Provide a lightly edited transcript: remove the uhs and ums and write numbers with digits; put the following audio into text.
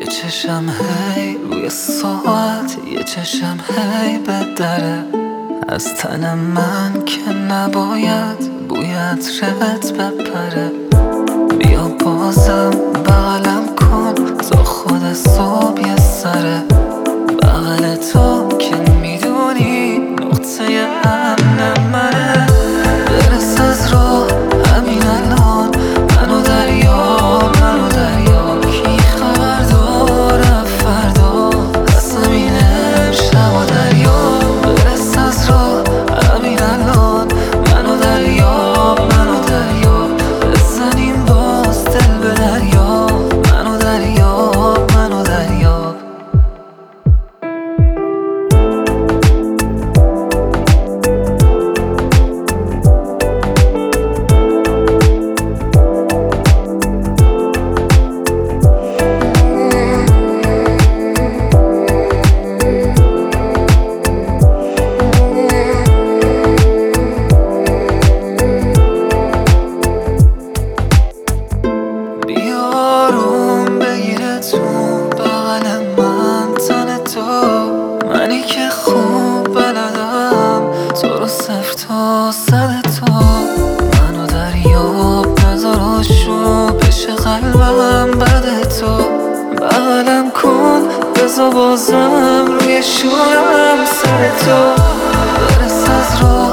چشم هی روی ساعت، یه چشم هی به دره از تن من که نباید بوی عطرت بپره. بیا بازم بغلم کن تا خود صبح یه سره، بغل تو که میدونی نقطه امن منه. برس از راه همین الان، منو دریا کی خبر داره فردا از همین شب و دریا. برس از راه همین الان، منو دریا بزنیم باز دل به دریا. منو دریا منی که خوب بلدم تو رو صفر تا صد تو. منو دریاب نذار شو پیش قلبم بعد تو. بغلم کن بذار بازم روی شورم سر تو. برس از راه